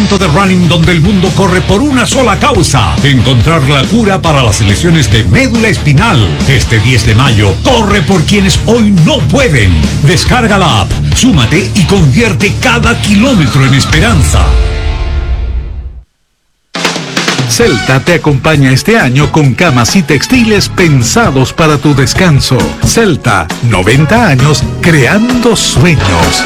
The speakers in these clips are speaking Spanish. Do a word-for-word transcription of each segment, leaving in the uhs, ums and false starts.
evento de running donde el mundo corre por una sola causa: encontrar la cura para las lesiones de médula espinal. Este diez de mayo, corre por quienes hoy no pueden. Descarga la app, súmate y convierte cada kilómetro en esperanza. Celta te acompaña este año con camas y textiles pensados para tu descanso. Celta, noventa años creando sueños.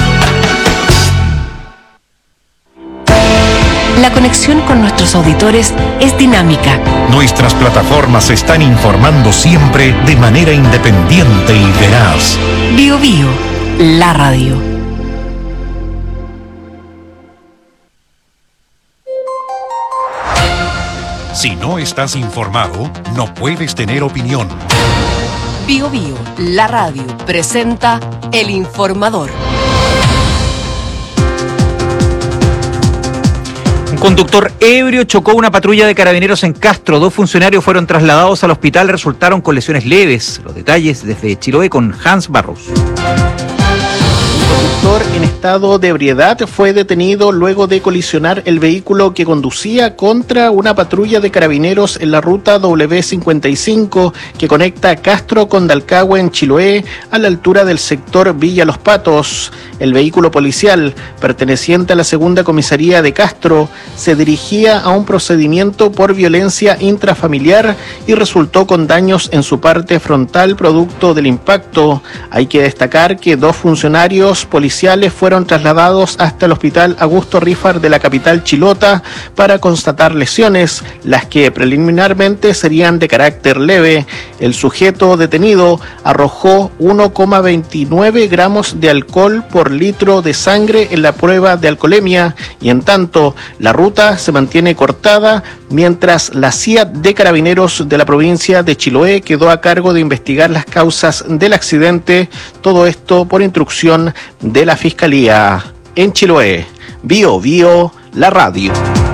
La conexión con nuestros auditores es dinámica. Nuestras plataformas están informando siempre de manera independiente y veraz. Bio Bio, la radio. Si no estás informado, no puedes tener opinión. Bio Bio, la radio, presenta El Informador. Un conductor ebrio chocó una patrulla de carabineros en Castro. Dos funcionarios fueron trasladados al hospital y resultaron con lesiones leves. Los detalles desde Chiloé con Hans Barros. El conductor en estado de ebriedad fue detenido luego de colisionar el vehículo que conducía contra una patrulla de carabineros en la ruta doble u cincuenta y cinco que conecta Castro con Dalcahue en Chiloé a la altura del sector Villa Los Patos. El vehículo policial, perteneciente a la segunda comisaría de Castro, se dirigía a un procedimiento por violencia intrafamiliar y resultó con daños en su parte frontal producto del impacto. Hay que destacar que dos funcionarios policiales fueron trasladados hasta el hospital Augusto Rifar de la capital chilota para constatar lesiones, las que preliminarmente serían de carácter leve. El sujeto detenido arrojó uno coma veintinueve gramos de alcohol por litro de sangre en la prueba de alcoholemia y en tanto la ruta se mantiene cortada mientras la C I A de Carabineros de la provincia de Chiloé quedó a cargo de investigar las causas del accidente. Todo esto por instrucción de la Fiscalía. En Chiloé, Bio Bio, la radio.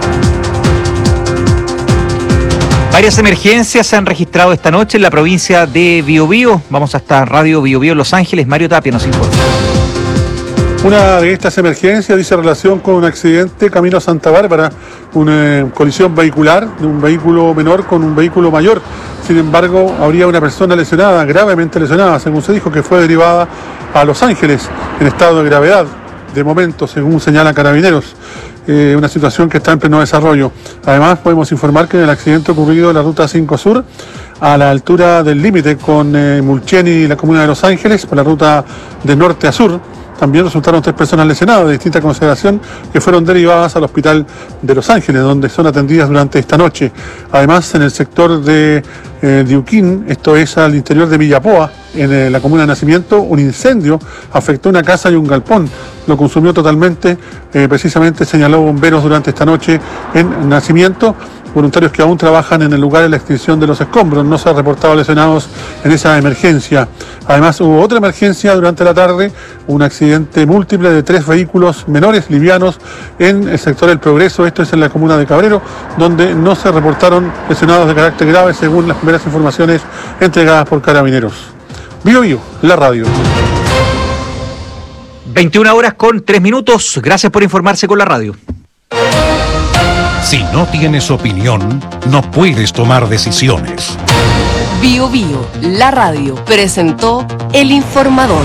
Varias emergencias se han registrado esta noche en la provincia de Biobío. Vamos hasta Radio Biobío Los Ángeles. Mario Tapia nos informa. Una de estas emergencias dice relación con un accidente camino a Santa Bárbara, una colisión vehicular de un vehículo menor con un vehículo mayor. Sin embargo, habría una persona lesionada, gravemente lesionada, según se dijo, que fue derivada a Los Ángeles en estado de gravedad, de momento, según señalan Carabineros. Eh, una situación que está en pleno desarrollo. Además, podemos informar que en el accidente ocurrido en la ruta cinco Sur, a la altura del límite con eh, Mulcheni y la comuna de Los Ángeles, por la ruta de norte a sur, también resultaron tres personas lesionadas de distinta consideración que fueron derivadas al hospital de Los Ángeles, donde son atendidas durante esta noche. Además, en el sector de eh, Diuquín, esto es al interior de Villapoa, en eh, la comuna de Nacimiento, un incendio afectó una casa y un galpón. Lo consumió totalmente, eh, precisamente señaló bomberos durante esta noche en Nacimiento. Voluntarios que aún trabajan en el lugar de la extinción de los escombros. No se han reportado lesionados en esa emergencia. Además, hubo otra emergencia durante la tarde, un accidente múltiple de tres vehículos menores, livianos, en el sector del Progreso, esto es en la comuna de Cabrero, donde no se reportaron lesionados de carácter grave, según las primeras informaciones entregadas por Carabineros. Bio Bio, la radio. veintiuna horas con tres minutos. Gracias por informarse con la radio. Si no tienes opinión, no puedes tomar decisiones. Bio Bio, la radio, presentó El Informador.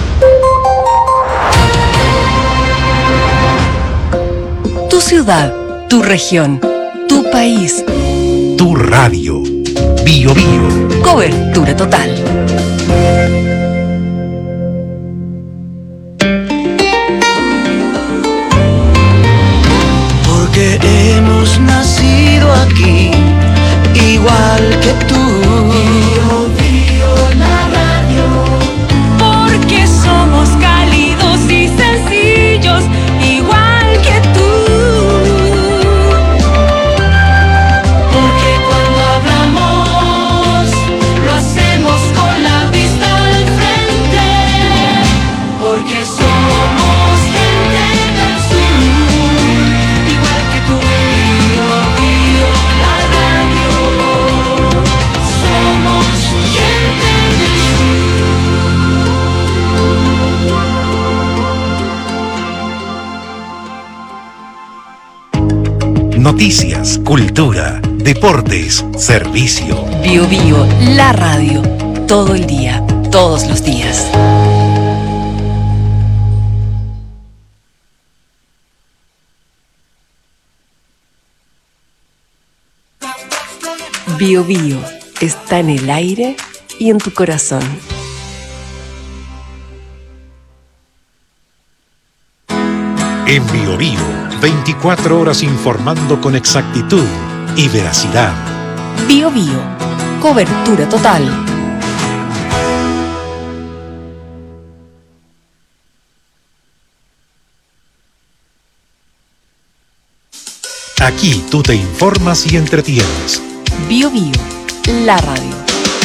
Tu ciudad, tu región, tu país. Tu radio. Bio Bio. Cobertura total. Porque hemos nacido aquí, igual que tú. Bio, Bio, la radio. Porque somos cálidos y sencillos, igual que tú. Porque cuando hablamos, lo hacemos con la vista al frente. Porque somos gente del sur, igual que tú. Bio, Bio, la Noticias, cultura, deportes, servicio. Bio Bio, la radio. Todo el día, todos los días. Bio Bio está en el aire y en tu corazón. En Bio Bio, veinticuatro horas informando con exactitud y veracidad. Bio Bio, cobertura total. Aquí tú te informas y entretienes. Bio Bio, la radio.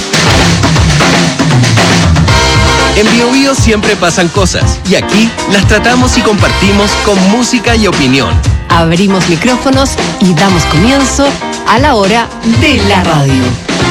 En Bio Bio siempre pasan cosas y aquí las tratamos y compartimos con música y opinión. Abrimos micrófonos y damos comienzo a la hora de la radio.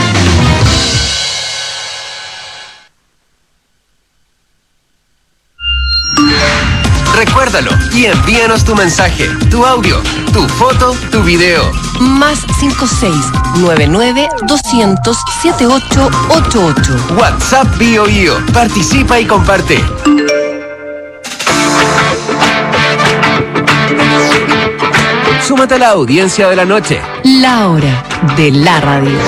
Recuérdalo y envíanos tu mensaje, tu audio, tu foto, tu video. Más cinco seis nueve nueve dos cero cero siete ocho ocho ocho. WhatsApp Bio Bio. Participa y comparte. Súmate a la audiencia de la noche. La hora de la radio.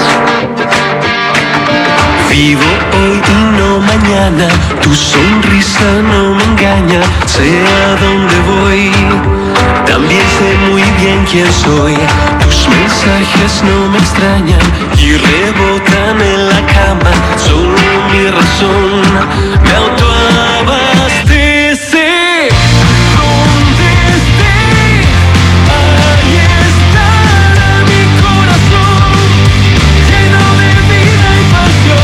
Vivo hoy y no mañana, tu sonrisa no me engaña, sé a dónde voy, también sé muy bien quién soy, tus mensajes no me extrañan y rebotan en la cama, solo mi razón me autoabastece. Donde esté, ahí estará mi corazón, lleno de vida y pasión.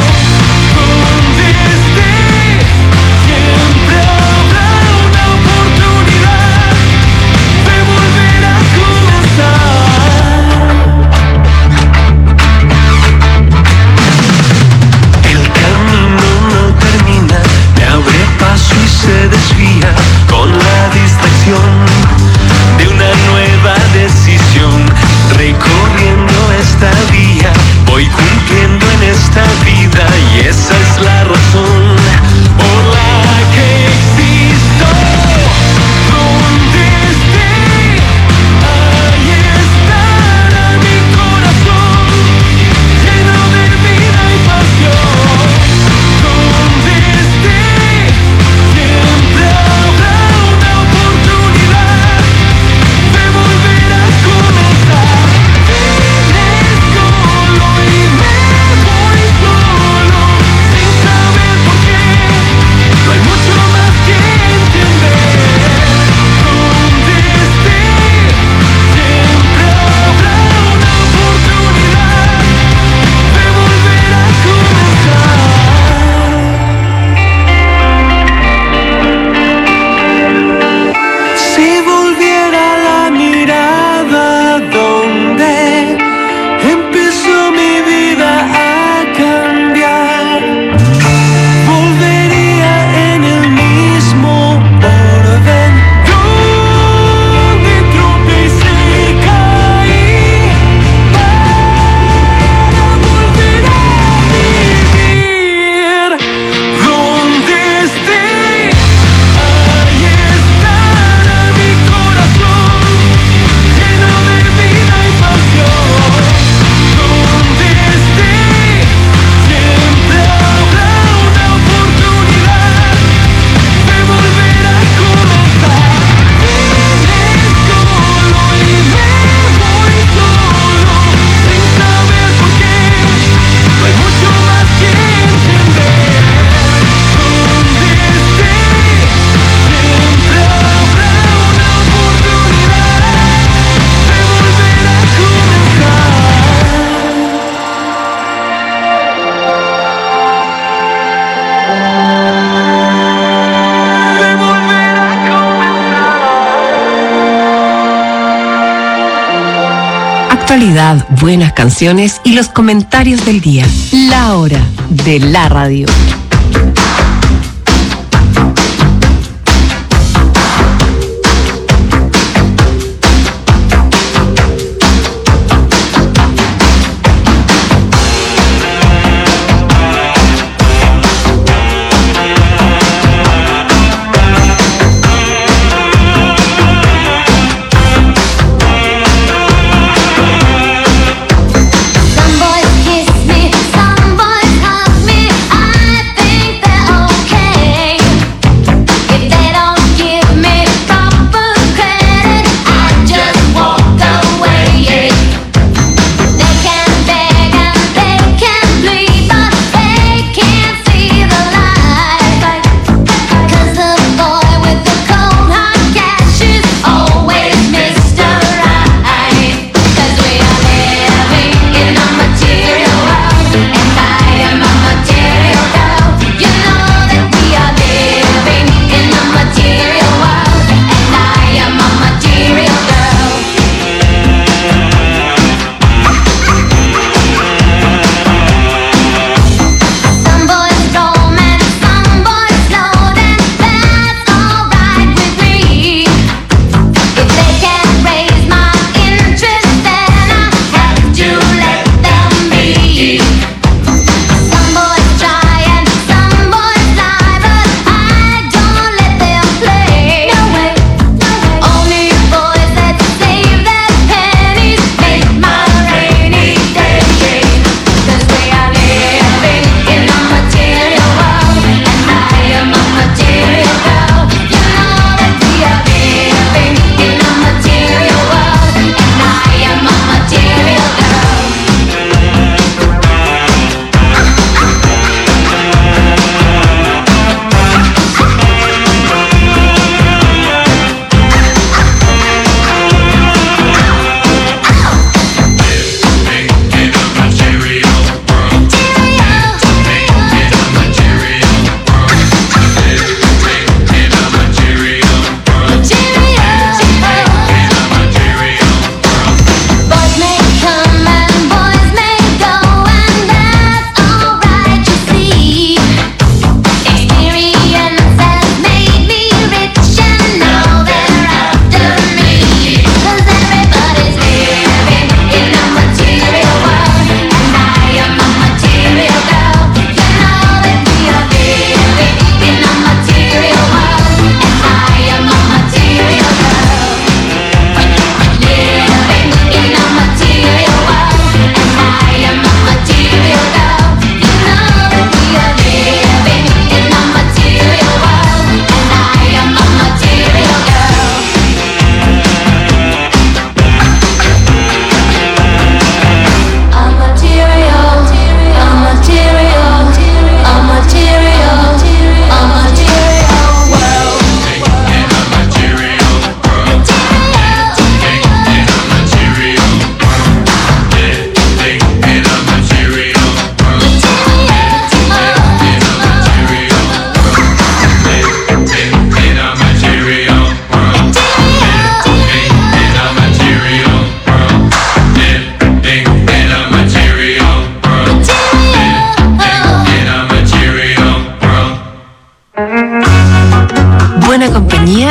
Se desvía con la distracción de una nueva decisión. Recorriendo esta vía, voy cumpliendo en esta vida y esa es la razón por la que existo. Donde esté, ahí estará mi corazón, lleno de vida y pasión. Donde esté, siempre habrá una oportunidad de volver a comenzar. Vine solo y me voy solo, sin saber por qué. No hay mucho más que entender. Donde esté, siempre habrá una oportunidad de volver a comenzar. Si volviera la mirada donde empezó mi vida a cambiar, volvería en el mismo orden donde tropecé y caí, para volver a vivir. Donde esté, ahí estará mi corazón, lleno de vida y pasión. Donde esté, siempre habrá una oportunidad de volver a comenzar. Vine solo y me voy solo, sin saber por qué. No hay mucho más que entender. Donde esté, siempre habrá una oportunidad de volver a comenzar. De volver a comenzar. Actualidad, buenas canciones y los comentarios del día. La hora de la radio.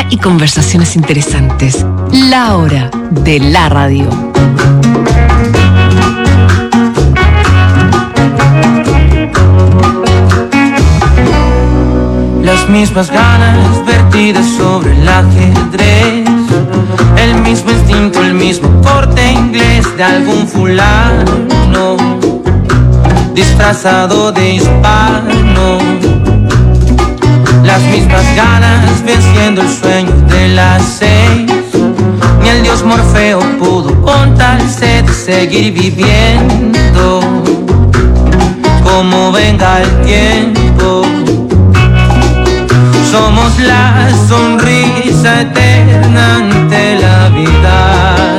y conversaciones interesantes. La hora de la radio. Las mismas ganas vertidas sobre el ajedrez, el mismo instinto, el mismo corte inglés de algún fulano disfrazado de hispano. Las mismas ganas venciendo el sueño de las seis. Ni el dios Morfeo pudo con tal sed seguir viviendo. Como venga el tiempo, somos la sonrisa eterna ante la vida,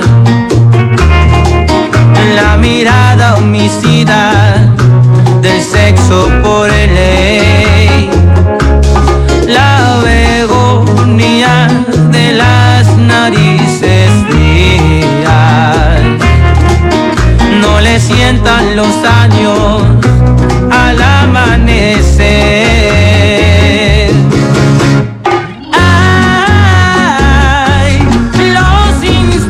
la mirada homicida del sexo por ley, la begonia de las narices frías. No le sientan los años al amanecer. Ay, los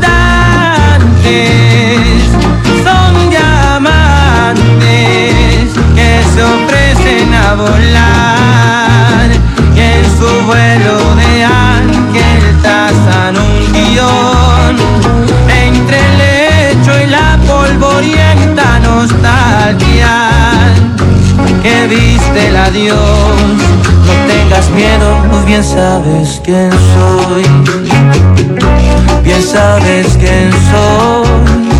instantes son diamantes que se ofrecen a volar, y en su vuelo de ángel trazan un guión entre el lecho y la polvorienta nostalgia que viste el adiós. No tengas miedo, bien sabes quién soy, bien sabes quién soy.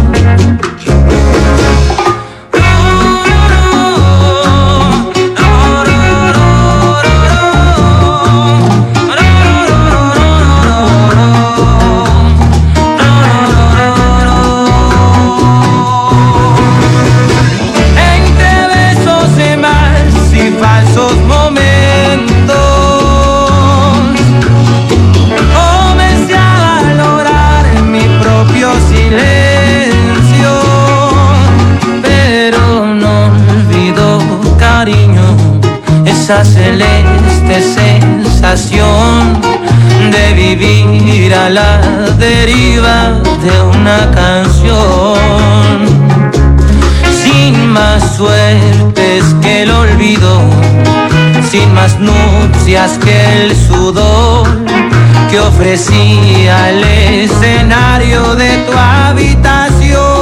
Esa celeste sensación de vivir a la deriva de una canción, sin más suertes que el olvido, sin más nupcias que el sudor que ofrecía el escenario de tu habitación.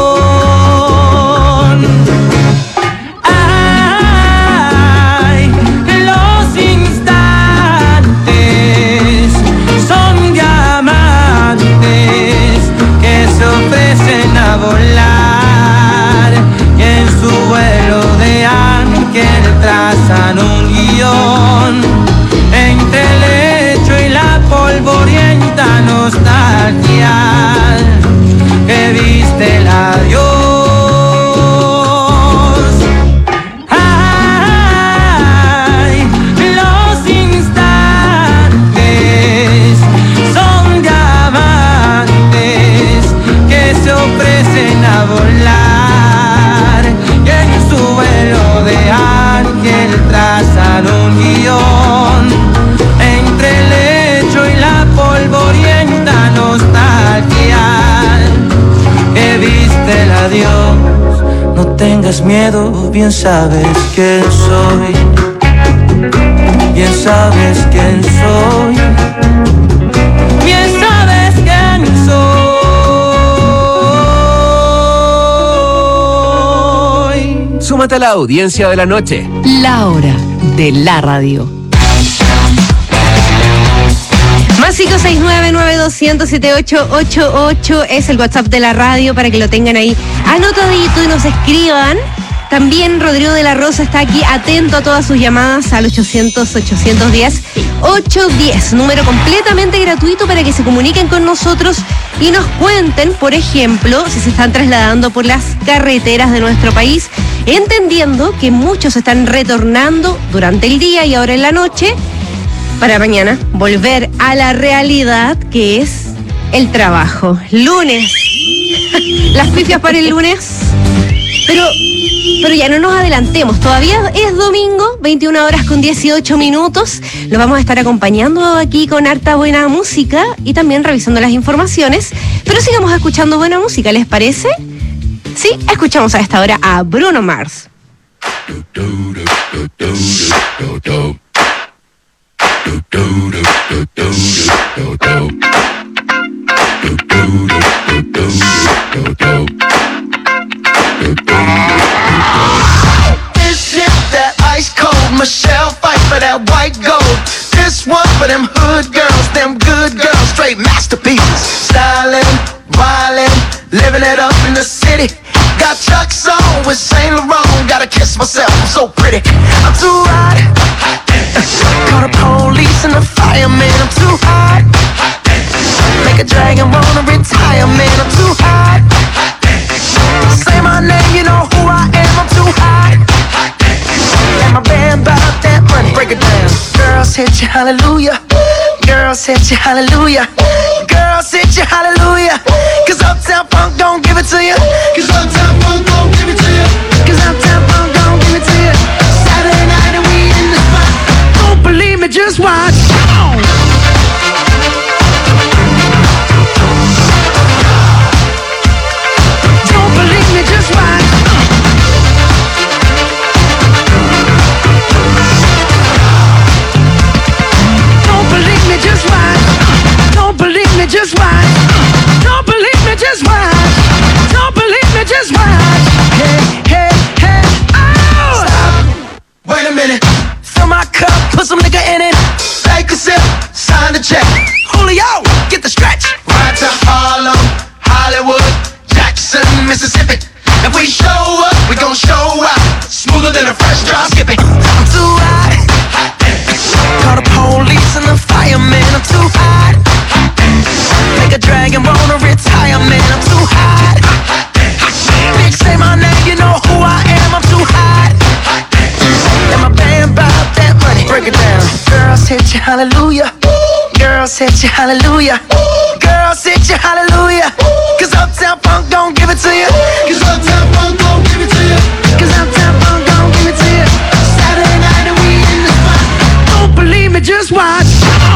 A volar, y en su vuelo de ángel trazan un guión entre el lecho y la polvorienta nostalgia que viste el adiós. Ay, los instantes son diamantes que se ofrecen a volar, y en su vuelo de ángel trazan un guión entre el lecho y la polvorienta nostalgia que viste el adiós. No tengas miedo, bien sabes quién soy, bien sabes quién soy, bien sabes quién soy. Súmate a la audiencia de la noche. La hora de la radio. Más cinco seis nueve, nueve dos cero cero, siete ocho ocho ocho es el WhatsApp de la radio para que lo tengan ahí anotadito y nos escriban. También Rodrigo de la Rosa está aquí atento a todas sus llamadas al ochocientos, ochocientos diez, ochocientos diez, número completamente gratuito para que se comuniquen con nosotros y nos cuenten, por ejemplo, si se están trasladando por las carreteras de nuestro país, entendiendo que muchos están retornando durante el día y ahora en la noche, para mañana volver a la realidad que es el trabajo. Lunes. Las pifias para el lunes. Pero Pero ya no nos adelantemos, todavía es domingo, veintiuna horas con dieciocho minutos. Lo vamos a estar acompañando aquí con harta buena música y también revisando las informaciones. Pero sigamos escuchando buena música, ¿les parece? Sí, escuchamos a esta hora a Bruno Mars. This is that ice cold Michelle fight for that white gold. This one for them hood girls, them good girls, straight masterpieces. Stylin', wildin', living it up in the city. Got Chuck's on with Saint Laurent. Gotta kiss myself, I'm so pretty. I'm too hot. Call the police and the fireman. I'm too hot. Make a dragon wanna retire, man. I'm too hot. Say my name, you know who I am. I'm too hot. And my band bought that money. Break it down. Girls hit you, hallelujah. Girls hit you, hallelujah. Girls hit you, hallelujah. Cause Uptown Funk don't give it to you. Cause Uptown Funk don't give it to you. Cause Uptown Funk don't give it to you. Saturday night and we in the spot. Don't believe me, just watch. Don't believe me, just watch. Don't believe me, just watch. Don't believe me, just watch. Don't believe me, just watch. Don't believe me, just watch. Hey, hey, hey, oh! Stop. Wait a minute. Fill my cup, put some nigga in it. Take a sip, sign the check. Julio, get the stretch. Ride to Harlem, Hollywood, Jackson, Mississippi. If we show up, we gon' show out. Smoother than a fresh drop skipping. I'm too hot. Call the police and the fireman. I'm too hot. Make a dragon wanna retire, man. I'm too hot. Bitch, say my name, you know who I am. I'm too hot. And my band bought that money. Break it down. Girls hit you, hallelujah. Girls hit you, hallelujah. Girls hit you, hallelujah. Cause Uptown Funk don't give it to you. Cause Uptown Funk don't give it to you. Cause Uptown Funk don't give it to you. Saturday night and we in the spot. Don't believe me, just watch.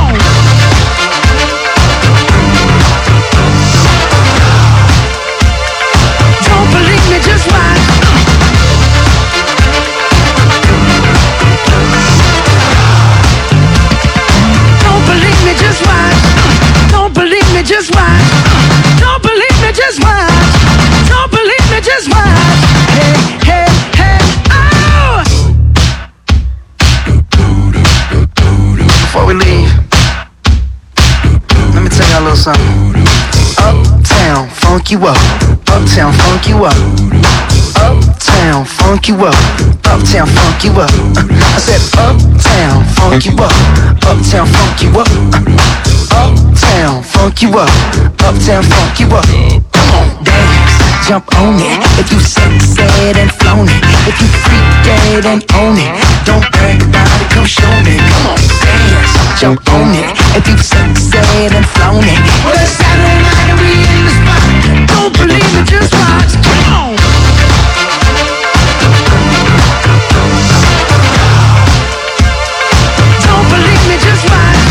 Don't believe me, just watch. Don't believe me, just watch. Don't believe me, just watch. Don't believe me, just watch. Don't believe me, just watch. Hey, hey, hey, oh! Before we leave, let me tell y'all a little something. Uptown, funk you up. Uptown, funk you up. Uptown, funk you up. Uptown, funk you up. Uh, I said uptown, funk you up. Uptown, funk you up. Uh, uptown, funk you up. Uptown, funk you up. Come on, dance, jump on it. If you sexed and flown it. If you freak dead and own it. Don't brag about it, come show me. Come on, dance, jump on it. If you sexed and flown it. Well, it's Saturday night and we in the spot. Don't believe it, just watch. Come on. Don't believe me, just watch.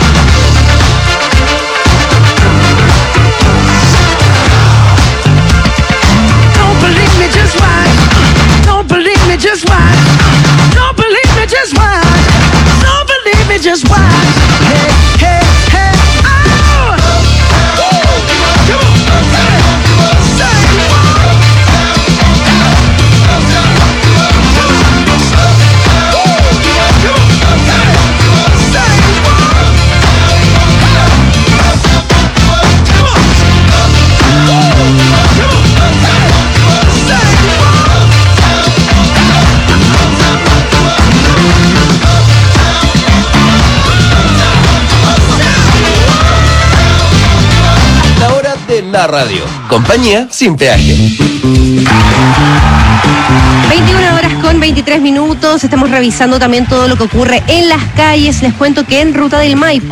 Don't believe me, just watch. Don't believe me, just watch. Don't believe me, just watch. Don't believe me, just watch. Hey, hey, hey, oh! Come on, say, La radio, compañía sin peaje. veintiuna horas con veintitrés minutos, estamos revisando también todo lo que ocurre en las calles. Les cuento que en Ruta del Maipo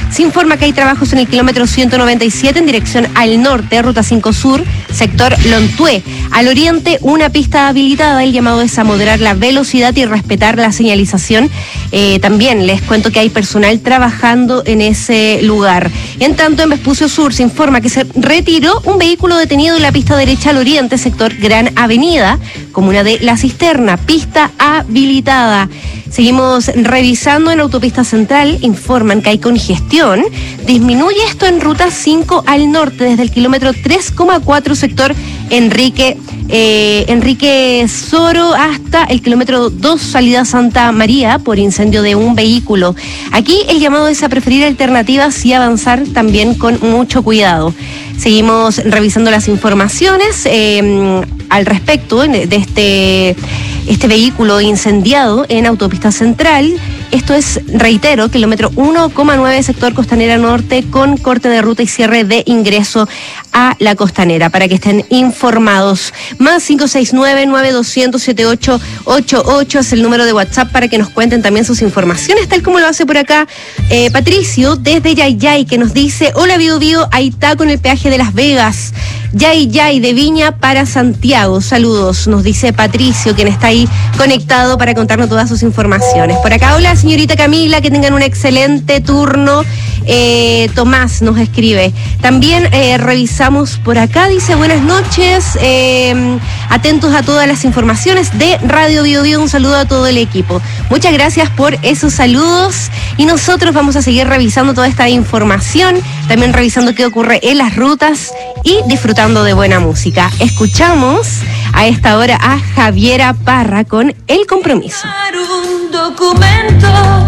Se informa que hay trabajos en el kilómetro ciento noventa y siete en dirección al norte, ruta cinco sur, sector Lontué. Al oriente, una pista habilitada. El llamado es a moderar la velocidad y respetar la señalización. Eh, también les cuento que hay personal trabajando en ese lugar. En tanto, en Vespucio Sur se informa que se retiró un vehículo detenido en la pista derecha al oriente, sector Gran Avenida, comuna de La Cisterna, pista habilitada. Seguimos revisando en Autopista Central, informan que hay congestión. Disminuye esto en ruta cinco al norte, desde el kilómetro tres coma cuatro, sector Enrique eh, Enrique Soro, hasta el kilómetro dos, salida Santa María, por incendio de un vehículo. Aquí el llamado es a preferir alternativas y avanzar también con mucho cuidado. Seguimos revisando las informaciones eh, al respecto de este, este vehículo incendiado en Autopista Central. Esto es, reitero, kilómetro uno coma nueve, sector Costanera Norte, con corte de ruta y cierre de ingreso a la Costanera, para que estén informados. Más cinco seis nueve, nueve dos cero cero, siete ocho ocho ocho es el número de WhatsApp para que nos cuenten también sus informaciones, tal como lo hace por acá eh, Patricio desde Yayay, que nos dice: hola Bio Bio, ahí está con el peaje de Las Vegas. Yayay de Viña para Santiago. Saludos, nos dice Patricio, quien está ahí conectado para contarnos todas sus informaciones. Por acá, hola señorita Camila, que tengan un excelente turno. Eh, Tomás nos escribe. También eh, revisamos por acá, dice: buenas noches, eh, atentos a todas las informaciones de Radio Bio Bio. Un saludo a todo el equipo. Muchas gracias por esos saludos, y nosotros vamos a seguir revisando toda esta información, también revisando qué ocurre en las rutas y disfrutando de buena música. Escuchamos a esta hora a Javiera Parra con El Compromiso. Un documento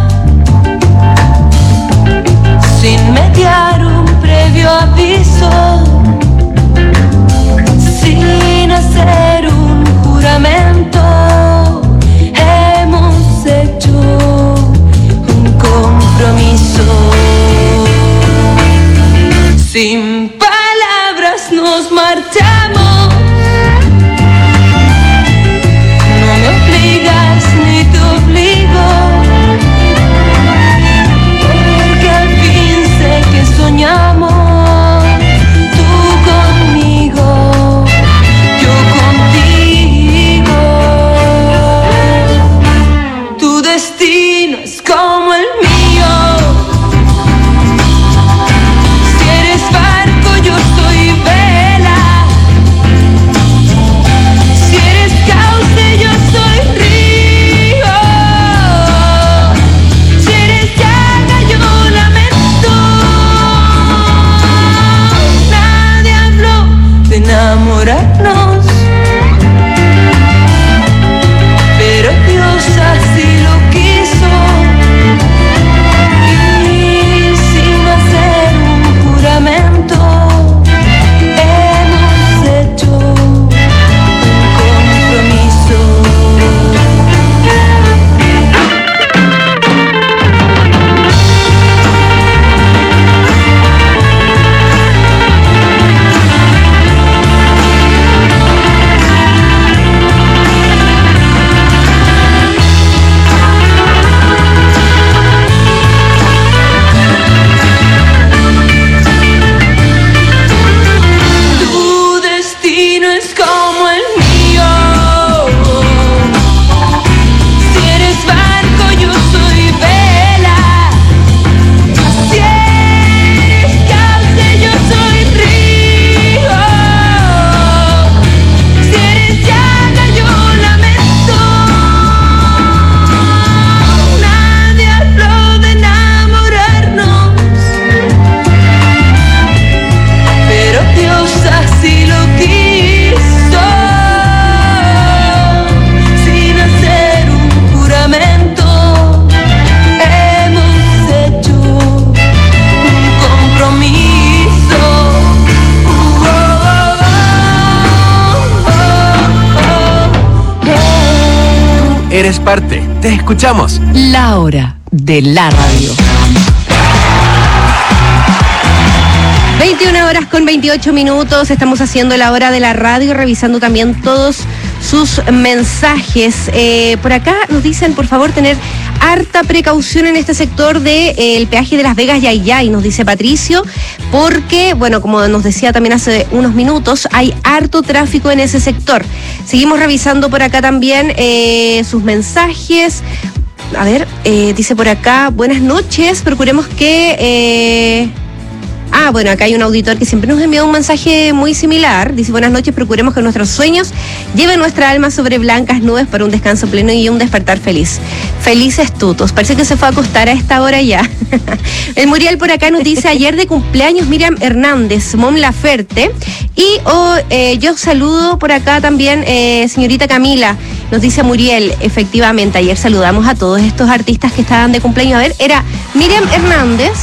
sin mediar un previo aviso, sin hacer un juramento, hemos hecho un compromiso. Sin palabras nos marchamos, no me obligas ni te obligo, porque al fin sé que soñamos, tú conmigo, yo contigo. Tu destino es como el mío. Si eres barco, yo soy vela. Si eres cauce, yo soy río. Si eres llaga, yo lamento. Nadie habló de enamorarnos, pero Dios así lo quiso. Y sin hacer un juramento, hemos hecho un compromiso. Tu destino es como el mío. Si eres barco, yo soy vela. Si eres cauce, yo soy río. Si eres llaga, yo lamento. Nadie habló de enamorarnos, pero Dios así lo quiso. Sin hacer un juramento, hemos hecho un compromiso. Oh, oh, oh, oh, oh. Eres parte. Te escuchamos. La hora de la radio. veintiuna horas con veintiocho minutos, estamos haciendo la hora de la radio, revisando también todos sus mensajes. Eh, por acá nos dicen, por favor, tener harta precaución en este sector del de, eh, el peaje de Las Vegas Yayay, nos dice Patricio, porque, bueno, como nos decía también hace unos minutos, hay harto tráfico en ese sector. Seguimos revisando por acá también eh, sus mensajes. A ver, eh, dice por acá, buenas noches, procuremos que... Eh, Ah, bueno, acá hay un auditor que siempre nos envió un mensaje muy similar. Dice, buenas noches, procuremos que nuestros sueños lleven nuestra alma sobre blancas nubes para un descanso pleno y un despertar feliz. Felices tutos. Parece que se fue a acostar a esta hora ya. El Muriel por acá nos dice, ayer de cumpleaños Miriam Hernández, Mon Laferte. Y oh, eh, yo saludo por acá también, eh, señorita Camila. Nos dice Muriel, efectivamente, ayer saludamos a todos estos artistas que estaban de cumpleaños. A ver, era Miriam Hernández,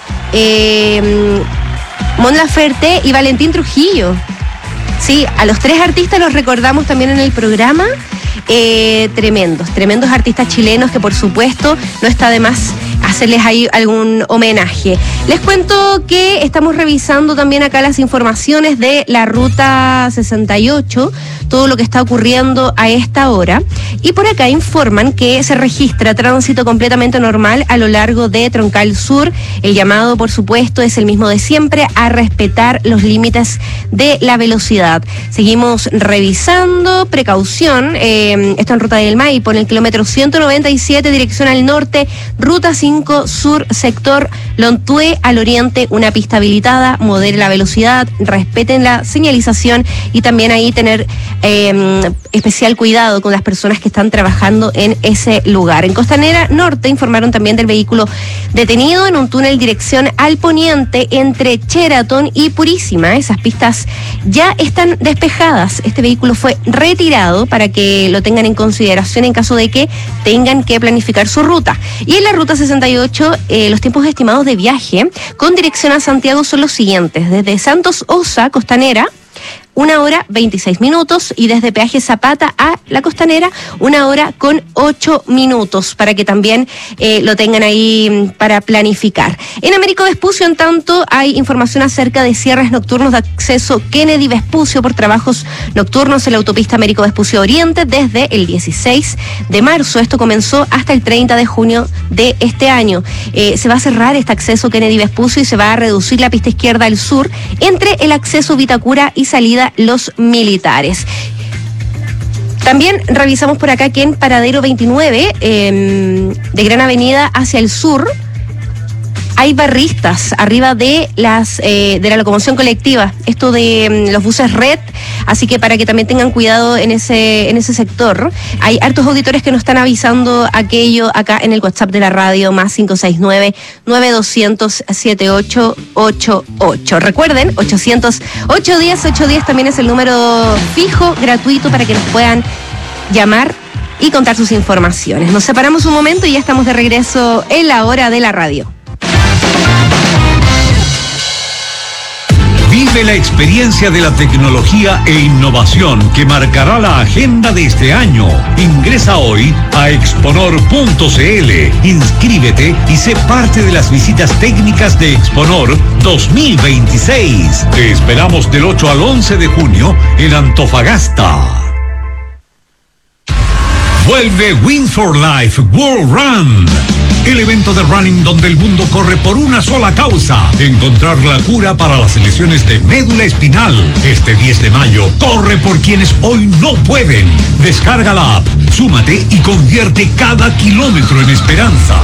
Eh, Mon Laferte y Valentín Trujillo. Sí, a los tres artistas los recordamos también en el programa. Eh, tremendos, tremendos artistas chilenos que por supuesto no está de más hacerles ahí algún homenaje. Les cuento que estamos revisando también acá las informaciones de la Ruta sesenta y ocho, todo lo que está ocurriendo a esta hora. Y por acá informan que se registra tránsito completamente normal a lo largo de Troncal Sur. El llamado, por supuesto, es el mismo de siempre, a respetar los límites de la velocidad. Seguimos revisando, precaución, eh, esto en Ruta del Maipo, en el kilómetro ciento noventa y siete, dirección al norte, Ruta cinco Sur, sector Lontué, al oriente, una pista habilitada, modere la velocidad, respeten la señalización y también ahí tener eh, especial cuidado con las personas que están trabajando en ese lugar. En Costanera Norte informaron también del vehículo detenido en un túnel dirección al poniente entre Sheraton y Purísima. Esas pistas ya están despejadas. Este vehículo fue retirado para que lo tengan en consideración en caso de que tengan que planificar su ruta. Y en la Ruta sesenta y ocho, eh, los tiempos estimados de viaje con dirección a Santiago son los siguientes. Desde Santos Osa, Costanera, una hora veintiséis minutos, y desde Peaje Zapata a la Costanera, una hora con ocho minutos, para que también eh, lo tengan ahí para planificar. En Américo Vespucio, en tanto, hay información acerca de cierres nocturnos de acceso Kennedy Vespucio por trabajos nocturnos en la autopista Américo Vespucio Oriente desde el dieciséis de marzo. Esto comenzó hasta el treinta de junio de este año. Eh, se va a cerrar este acceso Kennedy Vespucio y se va a reducir la pista izquierda al sur entre el acceso Vitacura y salida Los Militares. También revisamos por acá que en Paradero veintinueve, eh, de Gran Avenida hacia el sur, hay barristas arriba de las eh, de la locomoción colectiva, esto de um, los buses Red, así que para que también tengan cuidado en ese en ese sector. Hay hartos auditores que nos están avisando aquello acá en el WhatsApp de la radio, más cinco seis nueve, nueve dos cero cero, siete ocho ocho ocho. Recuerden, ochocientos, ochocientos diez, ochocientos diez también es el número fijo, gratuito, para que nos puedan llamar y contar sus informaciones. Nos separamos un momento y ya estamos de regreso en la hora de la radio. Vive la experiencia de la tecnología e innovación que marcará la agenda de este año. Ingresa hoy a exponor punto c l, inscríbete y sé parte de las visitas técnicas de Exponor dos mil veintiséis. Te esperamos del ocho al once de junio en Antofagasta. Vuelve Win for Life World Run, el evento de running donde el mundo corre por una sola causa: encontrar la cura para las lesiones de médula espinal. Este diez de mayo, corre por quienes hoy no pueden. Descarga la app, súmate y convierte cada kilómetro en esperanza.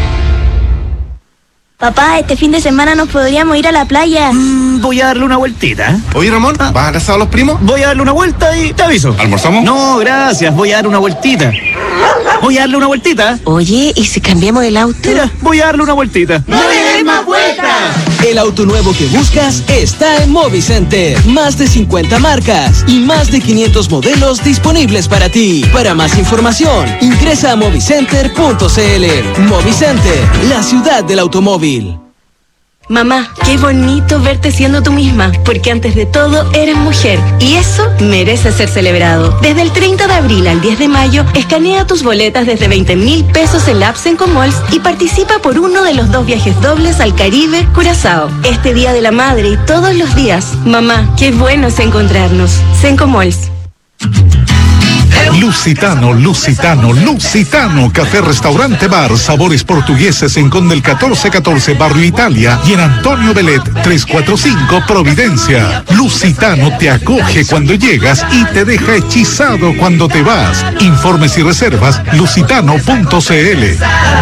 Papá, este fin de semana nos podríamos ir a la playa. Mm, voy a darle una vueltita. Oye, Ramón, ¿vas a casar a los primos? Voy a darle una vuelta y te aviso. ¿Almorzamos? No, gracias, voy a dar una vueltita. Voy a darle una vueltita. Oye, ¿y si cambiamos el auto? Mira, voy a darle una vueltita. ¡No le des más vueltas! El auto nuevo que buscas está en Movicenter. Más de cincuenta marcas y más de quinientos modelos disponibles para ti. Para más información, ingresa a movicenter punto c l. Movicenter, la ciudad del automóvil. Mamá, qué bonito verte siendo tú misma, porque antes de todo eres mujer y eso merece ser celebrado. Desde el treinta de abril al diez de mayo, escanea tus boletas desde veinte mil pesos en la app Sencomalls y participa por uno de los dos viajes dobles al Caribe, Curazao. Este Día de la Madre y todos los días. Mamá, qué bueno es encontrarnos. Sencomalls. Lusitano, Lusitano, Lusitano, Café Restaurante Bar, sabores portugueses en Conde el catorce catorce, Barrio Italia, y en Antonio Belet, trescientos cuarenta y cinco, Providencia. Lusitano te acoge cuando llegas y te deja hechizado cuando te vas. Informes y reservas, lusitano punto cl.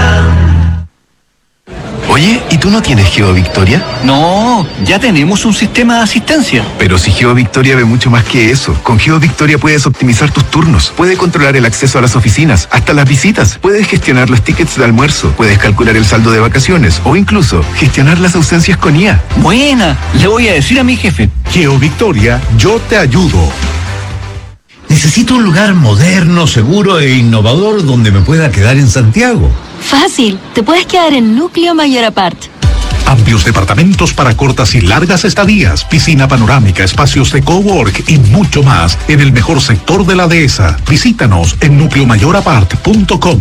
Oye, ¿y tú no tienes GeoVictoria? No, ya tenemos un sistema de asistencia. Pero si GeoVictoria ve mucho más que eso. Con GeoVictoria puedes optimizar tus turnos, puedes controlar el acceso a las oficinas, hasta las visitas, puedes gestionar los tickets de almuerzo, puedes calcular el saldo de vacaciones o incluso gestionar las ausencias con I A. Buena, le voy a decir a mi jefe. GeoVictoria, yo te ayudo. Necesito un lugar moderno, seguro e innovador donde me pueda quedar en Santiago. Fácil, te puedes quedar en Núcleo Mayor Apart. Amplios departamentos para cortas y largas estadías, piscina panorámica, espacios de cowork y mucho más en el mejor sector de la dehesa. Visítanos en núcleo mayor apart punto com.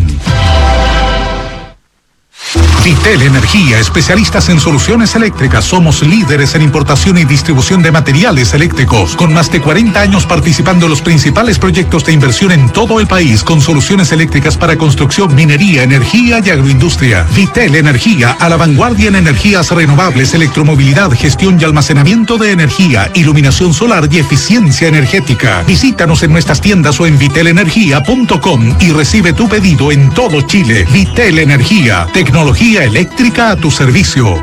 Vitel Energía, especialistas en soluciones eléctricas. Somos líderes en importación y distribución de materiales eléctricos, con más de cuarenta años participando en los principales proyectos de inversión en todo el país, con soluciones eléctricas para construcción, minería, energía y agroindustria. Vitel Energía, a la vanguardia en energías renovables, electromovilidad, gestión y almacenamiento de energía, iluminación solar y eficiencia energética. Visítanos en nuestras tiendas o en vitel energía punto com y recibe tu pedido en todo Chile. Vitel Energía, tecnología eléctrica a tu servicio.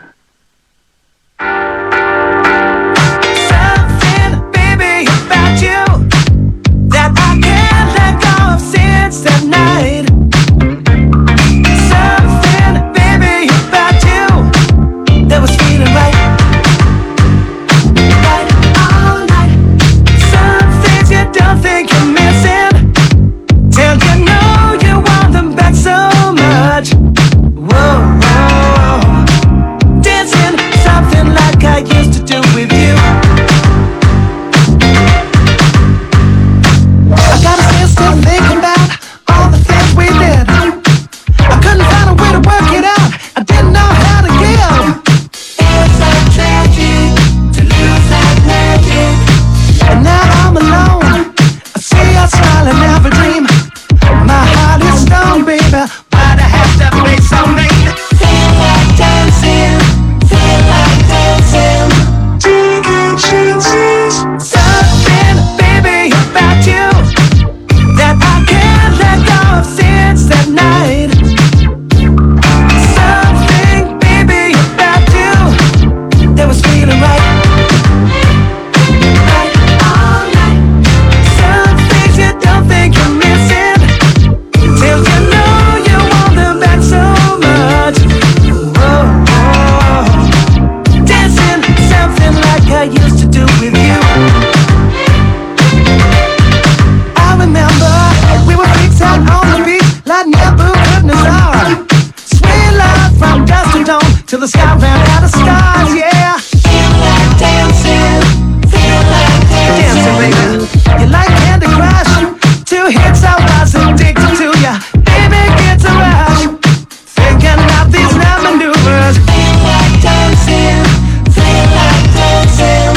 Till the sky ran out of stars, yeah. Feel like dancing, feel like dancing, dancing baby. You like Candy Crush, two hits I was addicted to ya. Baby, get to rush, thinking out these now maneuvers. Feel like dancing, feel like dancing,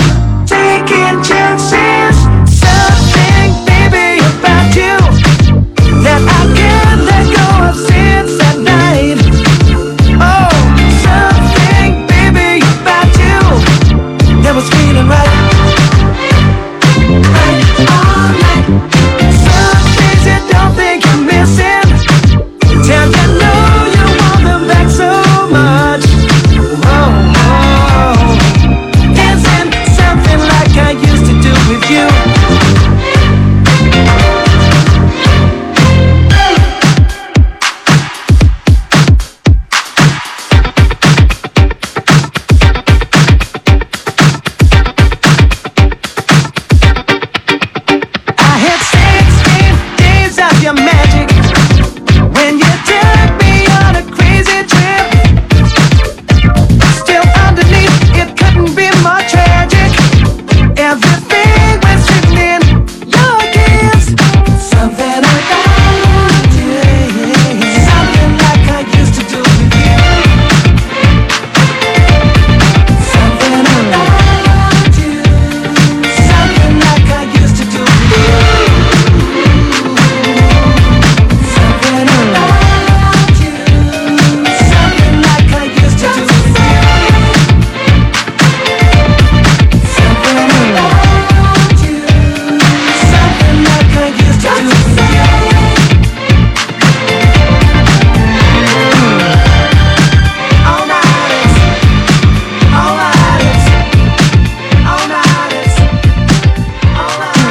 taking chances. Something, baby, about you that I can't let go of since that night. Oh. That was feeling right, right all night. Some things you don't think you're missing, till you know you want them back so much. Oh, oh, dancing something like I used to do with you.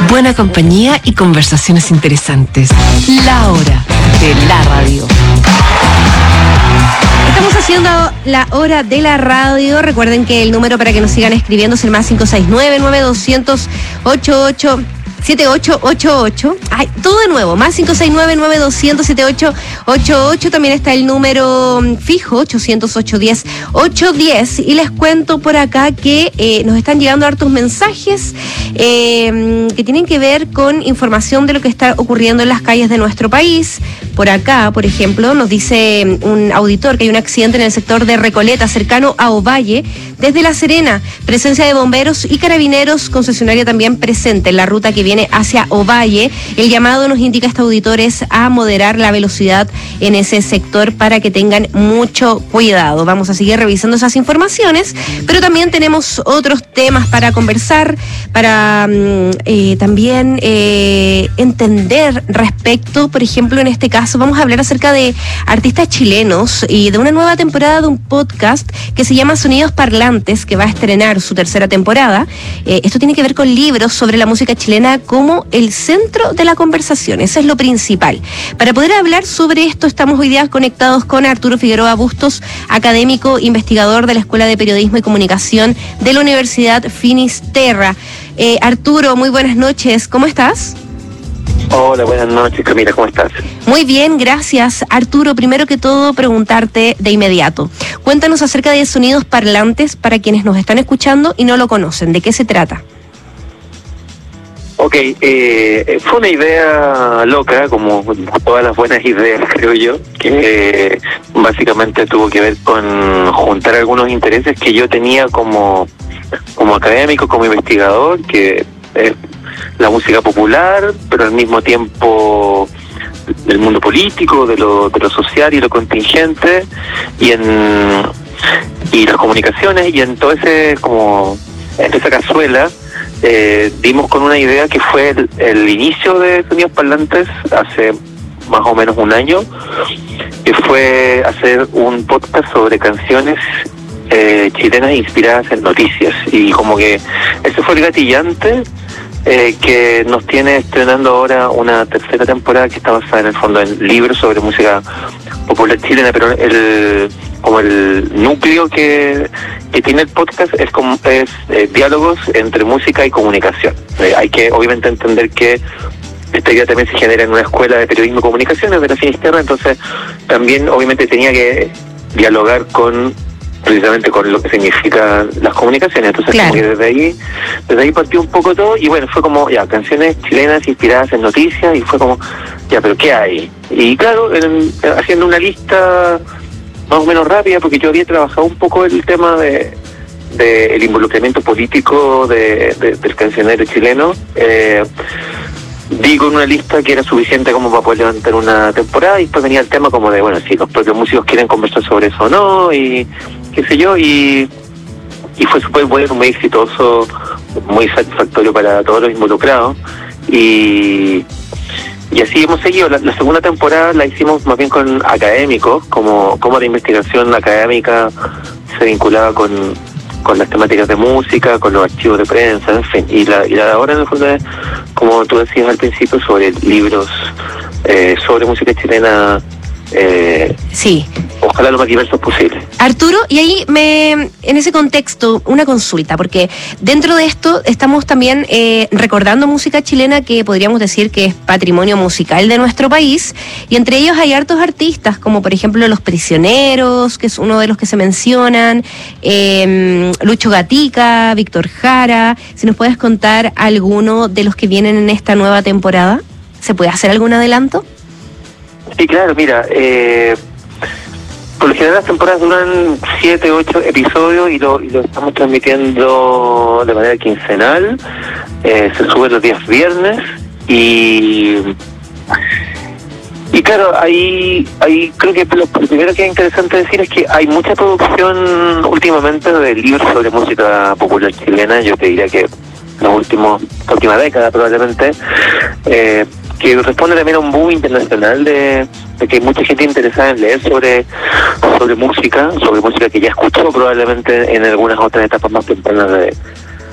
buena compañía y conversaciones interesantes. La hora de la radio. Estamos haciendo la hora de la radio. Recuerden que el número para que nos sigan escribiendo es el más cinco seis nueve, nueve dos cero cero, ocho ocho siete ocho ocho ocho. Ay, todo de nuevo, más cinco seis nueve, nueve dos cero cero, siete ocho ocho ocho. También está el número fijo, ochocientos, ochocientos diez, ochocientos diez. Y les cuento por acá que eh, nos están llegando hartos mensajes eh, que tienen que ver con información de lo que está ocurriendo en las calles de nuestro país. Por acá, por ejemplo, nos dice un auditor que hay un accidente en el sector de Recoleta, cercano a Ovalle, desde La Serena. Presencia de bomberos y carabineros, concesionaria también presente en la ruta que viene hacia Ovalle. El llamado, nos indica este auditor, es a moderar la velocidad en ese sector para que tengan mucho cuidado. Vamos a seguir revisando esas informaciones, pero también tenemos otros temas para conversar, para eh, también eh, entender respecto, por ejemplo, en este caso, vamos a hablar acerca de artistas chilenos y de una nueva temporada de un podcast que se llama Sonidos Parlantes, que va a estrenar su tercera temporada. Eh, esto tiene que ver con libros sobre la música chilena como el centro de la conversación. Eso es lo principal. Para poder hablar sobre esto, estamos hoy día conectados con Arturo Figueroa Bustos, académico, investigador de la Escuela de Periodismo y Comunicación de la Universidad Finisterra. Eh, Arturo, muy buenas noches. ¿Cómo estás? Hola, buenas noches, Camila, ¿cómo estás? Muy bien, gracias. Arturo, primero que todo, preguntarte de inmediato. Cuéntanos acerca de Sonidos Parlantes para quienes nos están escuchando y no lo conocen. ¿De qué se trata? Ok, eh, fue una idea loca, como todas las buenas ideas, creo yo, que eh, básicamente tuvo que ver con juntar algunos intereses que yo tenía como, como académico, como investigador, que es la música popular, pero al mismo tiempo del mundo político, de lo, de lo social y lo contingente, y en y las comunicaciones, y en todo ese, como, en esa cazuela, eh, dimos con una idea que fue el, el inicio de Sonidos Parlantes hace más o menos un año, que fue hacer un podcast sobre canciones eh, chilenas inspiradas en noticias, y como que ese fue el gatillante Eh, que nos tiene estrenando ahora una tercera temporada que está basada en el fondo en libros sobre música popular chilena, pero el como el núcleo que, que tiene el podcast es como es eh, diálogos entre música y comunicación. Eh, hay que obviamente entender que esta idea también se genera en una escuela de periodismo y comunicaciones de la Finisterra, entonces también obviamente tenía que dialogar con precisamente con lo que significan las comunicaciones, entonces claro, como que desde ahí desde ahí partió un poco todo, y bueno, fue como ya, canciones chilenas inspiradas en noticias, y fue como, ya, pero ¿qué hay? Y claro, en, haciendo una lista más o menos rápida, porque yo había trabajado un poco el tema de, de el involucramiento político de, de, del cancionero chileno, eh, di con una lista que era suficiente como para poder levantar una temporada, y después venía el tema como de, bueno, si los propios músicos quieren conversar sobre eso o no, y qué sé yo, y y fue súper bueno, muy exitoso, muy satisfactorio para todos los involucrados, y y así hemos seguido. La, la segunda temporada la hicimos más bien con académicos, como, como la investigación académica se vinculaba con con las temáticas de música, con los archivos de prensa, en fin, y la, y la de ahora en el fondo es, como tú decías al principio, sobre libros eh, sobre música chilena, eh, sí, ojalá lo más diversos posible. Arturo, y ahí me, en ese contexto, una consulta, porque dentro de esto estamos también eh, recordando música chilena que podríamos decir que es patrimonio musical de nuestro país, y entre ellos hay hartos artistas, como por ejemplo Los Prisioneros, que es uno de los que se mencionan, eh, Lucho Gatica, Víctor Jara. Si nos puedes contar alguno de los que vienen en esta nueva temporada, ¿se puede hacer algún adelanto? Sí, claro, mira, eh, por lo general las temporadas duran siete, ocho episodios, y lo, y lo estamos transmitiendo de manera quincenal, eh, se sube los días viernes, y y claro, ahí, ahí creo que lo, lo primero que es interesante decir es que hay mucha producción últimamente de libros sobre música popular chilena. Yo te diría que los últimos, la última década probablemente, eh, que responde también a un boom internacional de, de que hay mucha gente interesada en leer sobre sobre música, sobre música que ya escuchó probablemente en algunas otras etapas más tempranas de,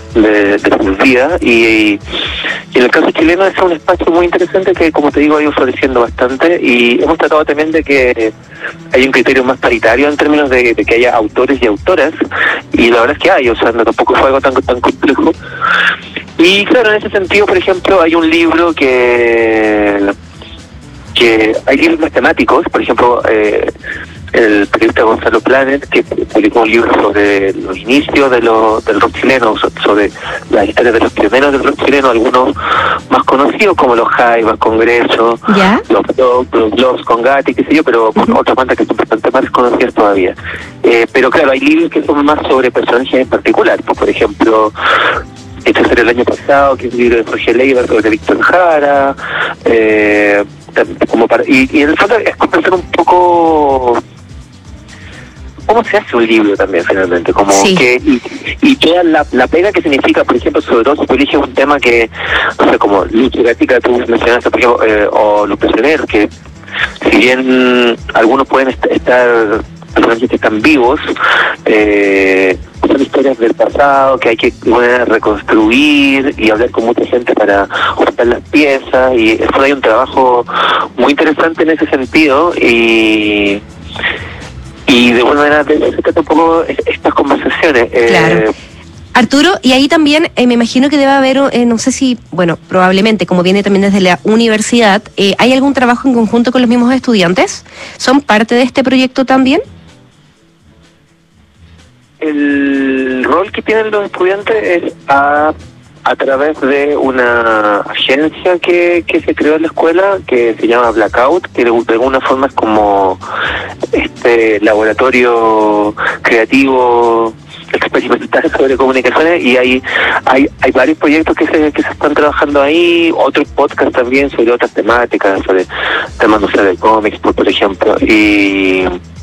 de, de sus vidas, y, y en el caso chileno es un espacio muy interesante que, como te digo, ha ido floreciendo bastante, y hemos tratado también de que hay un criterio más paritario en términos de, de que haya autores y autoras, y la verdad es que hay, o sea, no, tampoco fue algo tan, tan complejo. Y claro, en ese sentido, por ejemplo, hay un libro que que hay libros más temáticos, por ejemplo, eh, el periodista Gonzalo Planet, que publicó un libro sobre los inicios de lo, del rock chileno, sobre las historias de los pioneros del rock chileno, algunos más conocidos como los Jaivas, Congreso, ¿ya? los Blogs, los Blogs con Gatti, qué sé yo, pero uh-huh. otras bandas que son bastante más desconocidas todavía. Eh, pero claro, hay libros que son más sobre personajes en particular, pues, por ejemplo, este fue el año pasado, que es un libro de Jorge Leiva sobre Víctor Jara, eh, como para, y, y en el fondo es pensar un poco cómo se hace un libro también finalmente, como sí. que y, y toda la, la pega que significa, por ejemplo, sobre todo si tú eliges un tema que, no sé, como Lucha Gatica, tú mencionaste, por ejemplo, eh, o Los Prisioneros, que si bien algunos pueden est- estar personajes que están vivos, eh, son historias del pasado que hay que bueno, reconstruir y hablar con mucha gente para juntar las piezas, y eso hay un trabajo muy interesante en ese sentido, y y de alguna manera de eso se trata un poco estas conversaciones. Claro. Eh, Arturo, y ahí también eh, me imagino que debe haber, eh, no sé si, bueno, probablemente, como viene también desde la universidad, eh, ¿hay algún trabajo en conjunto con los mismos estudiantes? ¿Son parte de este proyecto también? El rol que tienen los estudiantes es a, a través de una agencia que, que se creó en la escuela, que se llama Blackout, que de, de alguna forma es como este laboratorio creativo experimental sobre comunicaciones, y hay hay hay varios proyectos que se que se están trabajando ahí, otros podcasts también sobre otras temáticas, sobre temas, no sé, de cómics, por, por ejemplo, y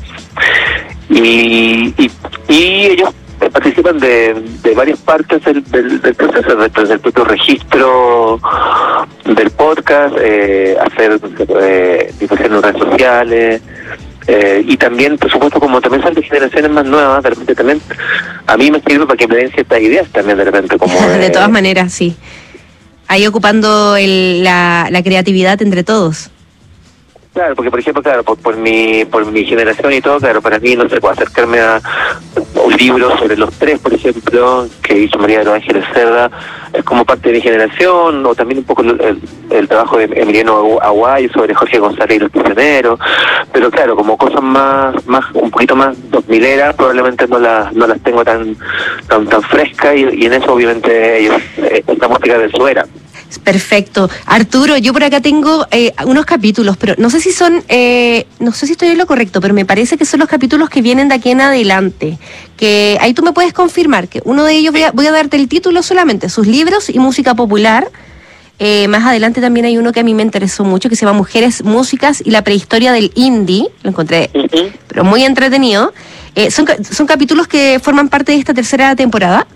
y, y, y ellos participan de, de varias partes del, del, del proceso, desde el propio registro del podcast, eh, hacer eh, difusión en redes sociales, eh, y también, por supuesto, como también son de generaciones más nuevas, de repente también a mí me sirve para que me den ciertas ideas también, de repente, como de, de todas maneras, sí. Ahí ocupando el, la, la creatividad entre todos. Claro, porque por ejemplo, claro, por, por mi por mi generación y todo, claro, para mí, no sé, puedo acercarme a un libro sobre los tres, por ejemplo, que hizo María de los Ángeles Cerda, es como parte de mi generación, o también un poco el, el, el trabajo de Emiliano Aguayo sobre Jorge González y los Prisioneros, pero claro, como cosas más, más un poquito más dos mileras, probablemente no las no las tengo tan tan tan frescas, y, y en eso obviamente ellos, esta música de su era. Perfecto. Arturo, yo por acá tengo eh, unos capítulos, pero no sé si son, eh, no sé si estoy en lo correcto, pero me parece que son los capítulos que vienen de aquí en adelante. Que ahí tú me puedes confirmar que uno de ellos, voy a, voy a darte el título solamente, sus libros y música popular. Eh, más adelante también hay uno que a mí me interesó mucho, que se llama Mujeres, Músicas y la Prehistoria del Indie. Lo encontré, uh-huh. pero muy entretenido. Eh, son, son capítulos que forman parte de esta tercera temporada.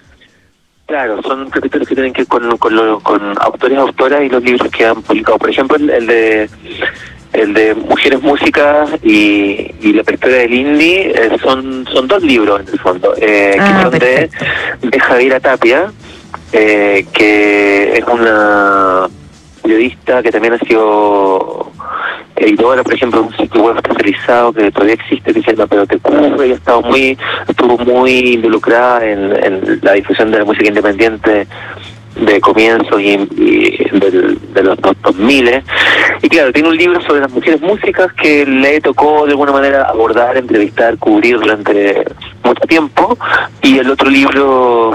Claro, son capítulos que tienen que ver con, con, lo, con autores, autoras y los libros que han publicado. Por ejemplo, el, el de el de Mujeres, Músicas y, y la Prehistoria del Indie eh, son son dos libros en el fondo, eh, ah, que son de, de Javiera Tapia, eh, que es una periodista que también ha sido editora, por ejemplo, de un sitio web especializado que todavía existe, que se llama Pero Te Curre, y ha estado muy, estuvo muy involucrada en, en la difusión de la música independiente de comienzos y, y del, de los dos mil. Y claro, tiene un libro sobre las mujeres músicas que le tocó de alguna manera abordar, entrevistar, cubrir durante mucho tiempo, y el otro libro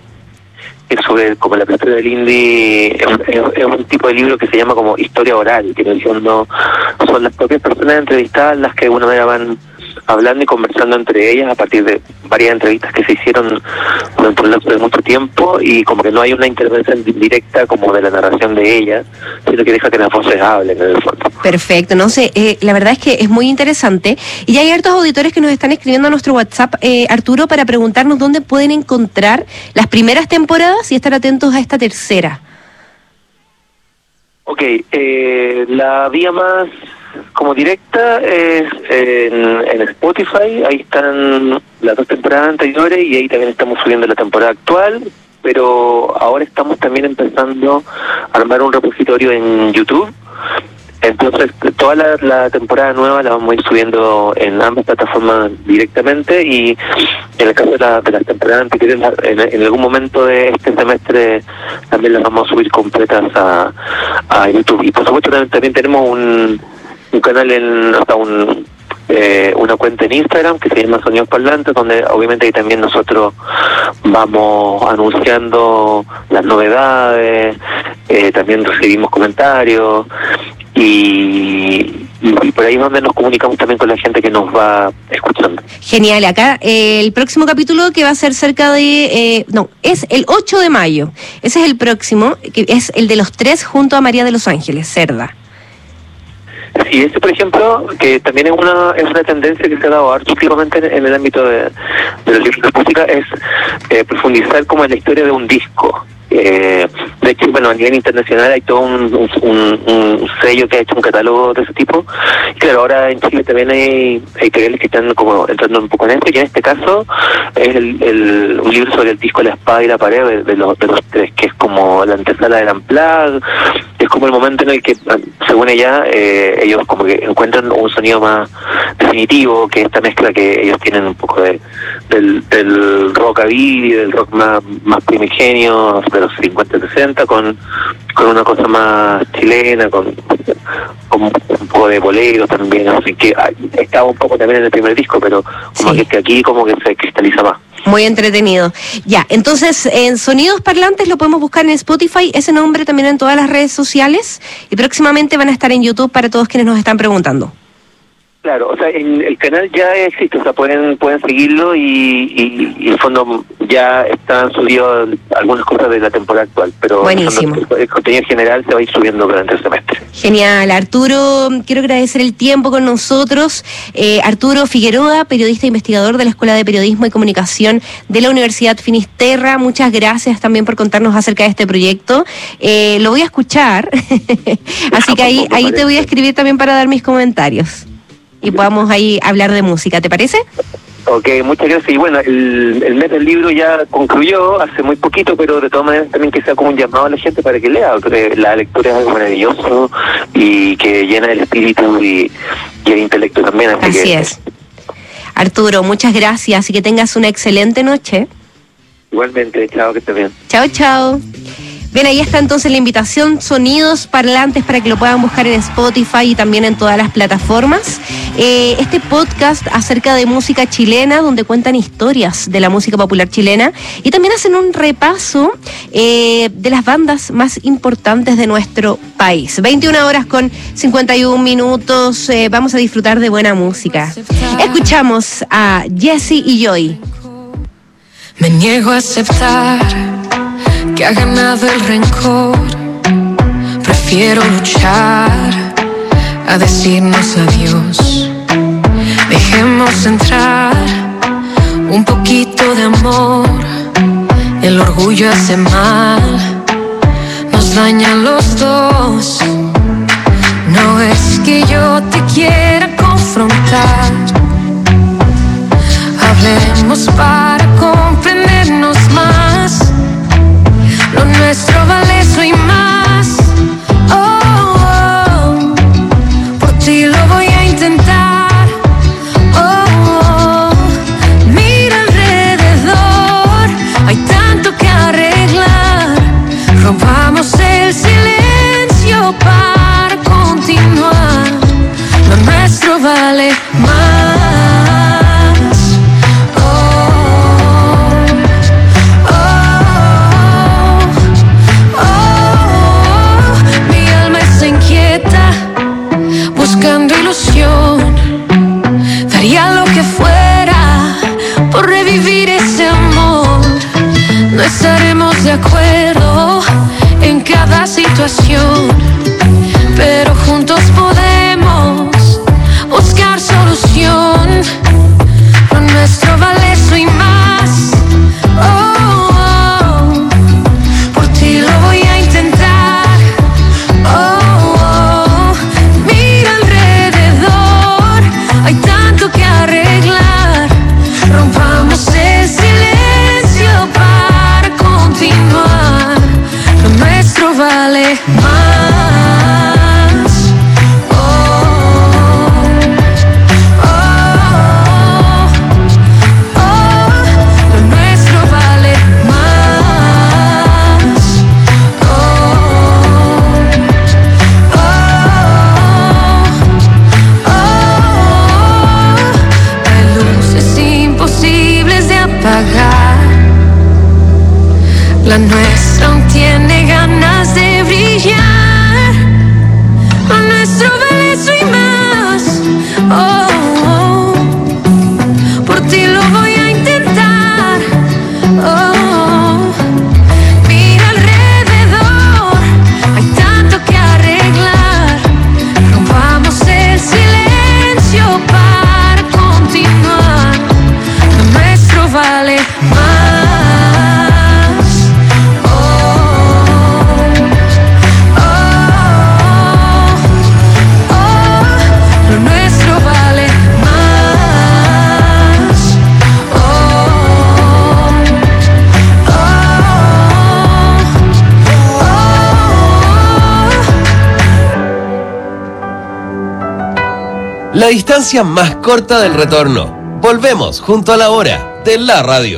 sobre como la prehistoria del indie es, es, es un tipo de libro que se llama como historia oral, que en el fondo son las propias personas entrevistadas las que de alguna manera van hablando y conversando entre ellas a partir de varias entrevistas que se hicieron durante un lapso de mucho tiempo, y como que no hay una intervención directa como de la narración de ellas, sino que deja que las voces hablen en el fondo. Perfecto, no sé, eh, la verdad es que es muy interesante, y hay hartos auditores que nos están escribiendo a nuestro WhatsApp, eh, Arturo, para preguntarnos dónde pueden encontrar las primeras temporadas y estar atentos a esta tercera. Ok, eh, la vía más como directa es en, en Spotify, ahí están las dos temporadas anteriores y ahí también estamos subiendo la temporada actual, pero ahora estamos también empezando a armar un repositorio en YouTube. Entonces, toda la, la temporada nueva la vamos a ir subiendo en ambas plataformas directamente, y en el caso de la, de las temporadas anteriores, en, en algún momento de este semestre también las vamos a subir completas a, a YouTube. Y por supuesto también, también tenemos un, un canal, en, o sea, un, eh, una cuenta en Instagram que se llama Sonidos Parlantes, donde obviamente ahí también nosotros vamos anunciando las novedades, eh, también recibimos comentarios. Y, y por ahí es donde nos comunicamos también con la gente que nos va escuchando. Genial, acá eh, el próximo capítulo que va a ser cerca de... Eh, no, es el ocho de mayo. Ese es el próximo, que es el de los tres junto a María de los Ángeles, Cerda. Sí, ese por ejemplo, que también es una es una tendencia que se ha dado harto últimamente en, en el ámbito de, de los libros de música, es eh, profundizar como en la historia de un disco. Eh, de hecho, bueno, a nivel internacional hay todo un, un, un sello que ha hecho un catálogo de ese tipo. Y claro, ahora en Chile también hay editoriales que están como entrando un poco en esto, y en este caso es el, el, un libro sobre el disco La Espada y la Pared de, de, los, de los tres, que es como la antesala del Unplugged. Es como el momento en el que, según ella, eh, ellos como que encuentran un sonido más definitivo, que esta mezcla que ellos tienen un poco de del, del rockabilly, del rock más, más primigenio de los cincuenta y sesenta, con, con una cosa más chilena, con, con un poco de bolero también, así que estaba un poco también en el primer disco, pero como sí. que aquí como que se cristaliza más. Muy entretenido. Ya, entonces en Sonidos Parlantes lo podemos buscar en Spotify, ese nombre también en todas las redes sociales, y próximamente van a estar en YouTube para todos quienes nos están preguntando. Claro, o sea, en el canal ya existe, o sea, pueden pueden seguirlo, y, y, y en el fondo ya están subidos algunas cosas de la temporada actual, pero buenísimo. El, el contenido general se va a ir subiendo durante el semestre. Genial, Arturo, quiero agradecer el tiempo con nosotros. Eh, Arturo Figueroa, periodista e investigador de la Escuela de Periodismo y Comunicación de la Universidad Finisterra, muchas gracias también por contarnos acerca de este proyecto. Eh, lo voy a escuchar, así que ahí, ahí te voy a escribir también para dar mis comentarios y podamos ahí hablar de música, ¿te parece? Ok, muchas gracias. Y bueno, el, el mes del libro ya concluyó hace muy poquito, pero de todas maneras también que sea como un llamado a la gente para que lea, porque la lectura es algo maravilloso y que llena el espíritu y, y el intelecto también. Así, así que, es. Arturo, muchas gracias y que tengas una excelente noche. Igualmente, chao, que estés bien. Chao, chao. Bien, ahí está entonces la invitación, Sonidos Parlantes, para que lo puedan buscar en Spotify y también en todas las plataformas. Eh, este podcast acerca de música chilena, donde cuentan historias de la música popular chilena y también hacen un repaso eh, de las bandas más importantes de nuestro país. veintiuna horas con cincuenta y un minutos, eh, vamos a disfrutar de buena música. Escuchamos a Jessie y Joy. Me niego a aceptar que ha ganado el rencor. Prefiero luchar a decirnos adiós. Dejemos entrar un poquito de amor. El orgullo hace mal, nos daña a los dos. No es que yo te quiera confrontar. Hablemos para comprendernos más. Lo nuestro vale eso y más. Oh, oh, por ti lo voy a intentar. Oh, oh, mira alrededor, hay tanto que arreglar. Rompamos el silencio para continuar. Lo nuestro vale más. Buscando ilusión, daría lo que fuera por revivir ese amor. No estaremos de acuerdo en cada situación, pero juntos podemos buscar solución. Lo nuestro vale eso y más. Oh, oh, por ti lo voy a intentar. Oh, hay tanto que arreglar. Rompamos el silencio para continuar. más. Oh, oh, oh, lo nuestro vale más. Oh, oh, oh, hay luces imposibles de apagar. La nuestra aún tiene ganas de brillar. Lo nuestro vale eso y más. Oh, oh, por ti lo voy a intentar. Oh, mira alrededor, hay tanto que arreglar. Rompamos el silencio para continuar. Lo nuestro vale más. La distancia más corta del retorno. Volvemos junto a la hora de la radio.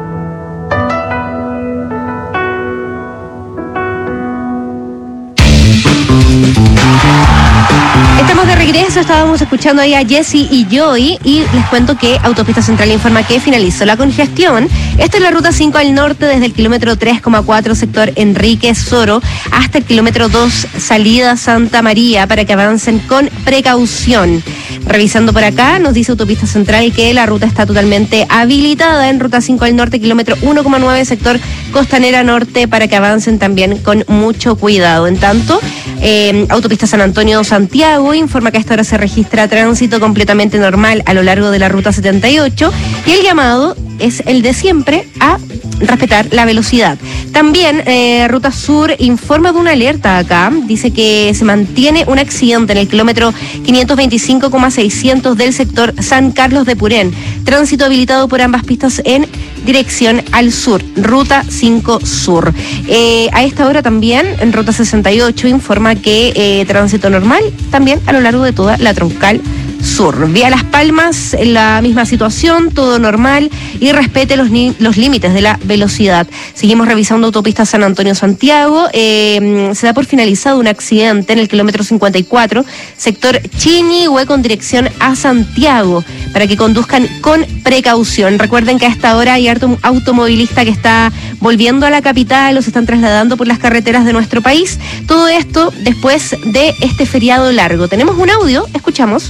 Estamos de regreso, estábamos escuchando ahí a Jessy y Joy y les cuento que Autopista Central informa que finalizó la congestión. Esta es la ruta cinco al norte desde el kilómetro tres coma cuatro sector Enrique Soro hasta el kilómetro dos salida Santa María para que avancen con precaución. Revisando por acá, nos dice Autopista Central que la ruta está totalmente habilitada en ruta cinco al norte, kilómetro uno coma nueve sector Costanera Norte para que avancen también con mucho cuidado. En tanto, eh, Autopista San Antonio Santiago informa que a esta hora se registra tránsito completamente normal a lo largo de la ruta setenta y ocho y el llamado es el de siempre a respetar la velocidad. También eh, Ruta Sur informa de una alerta acá, dice que se mantiene un accidente en el kilómetro quinientos veinticinco coma seiscientos del sector San Carlos de Purén, tránsito habilitado por ambas pistas en dirección al sur, Ruta cinco Sur. Eh, a esta hora también en Ruta sesenta y ocho informa que eh, tránsito normal también a lo largo de toda la troncal sur. Vía Las Palmas, en la misma situación, todo normal y respete los, los límites de la velocidad. Seguimos revisando Autopista San Antonio-Santiago. Eh, se da por finalizado un accidente en el kilómetro cincuenta y cuatro, sector Chiñihue con dirección a Santiago, para que conduzcan con precaución. Recuerden que a esta hora hay harto automovilista que está volviendo a la capital o se están trasladando por las carreteras de nuestro país. Todo esto después de este feriado largo. Tenemos un audio, escuchamos.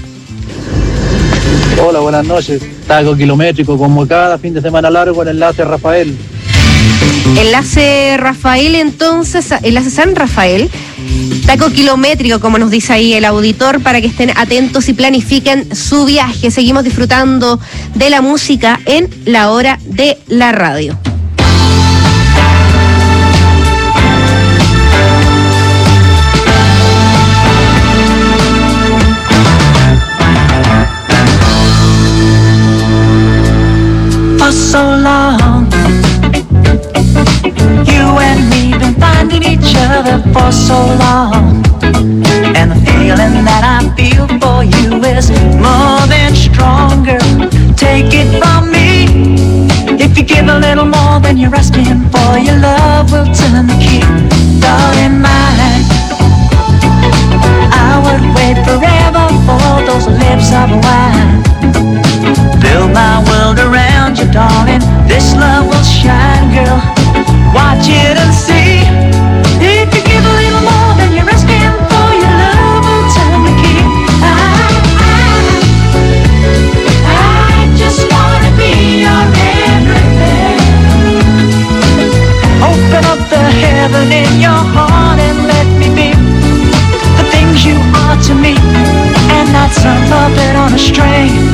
Hola, buenas noches. Taco kilométrico como cada fin de semana largo en Enlace Rafael. Enlace Rafael, entonces, Enlace San Rafael. Taco kilométrico, como nos dice ahí el auditor, para que estén atentos y planifiquen su viaje. Seguimos disfrutando de la música en la hora de la radio. For so long, you and me been finding each other for so long, and the feeling that I feel for you is more than stronger. Take it from me, if you give a little more than you're asking for, your love will turn the key. Darling mine, I would wait forever for those lips of wine. Build my world around you, darling. This love will shine, girl. Watch it and see. If you give a little more than you're asking for, your love will turn the key. I, I, I just wanna be your everything. Open up the heaven in your heart and let me be the things you are to me, and not some puppet on a string.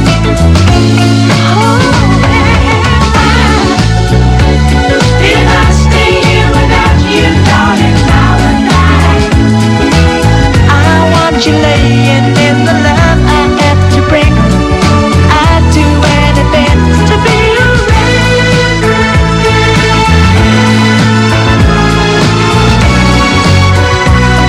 You laying in the love I have to bring. I'd do anything to be your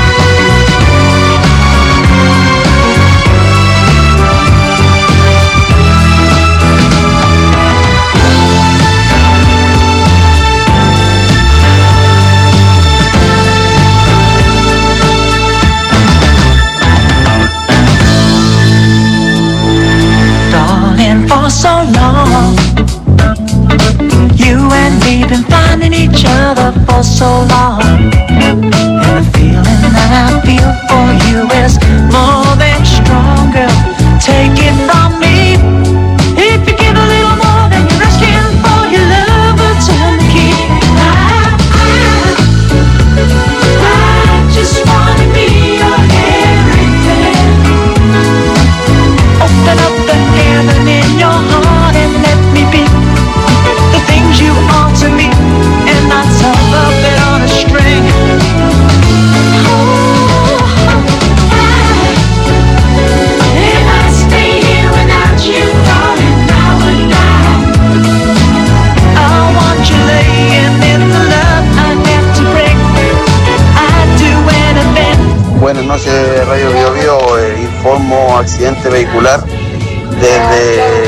for so long. And the feeling that I feel for you is more than strong, girl. Take it from me. If you give a little more than you're asking for, your love will turn the key. I, I, I just wanna be your everything. Open up the heaven in your heart and let me be the things you are to me, and not some puppet on a string. Oh, I, and I stay here without you, darling, I would die. I want you laying in the love I have to bring. I'd do anything. Buenas noches, Radio Bio Bio. Eh, informo accidente vehicular desde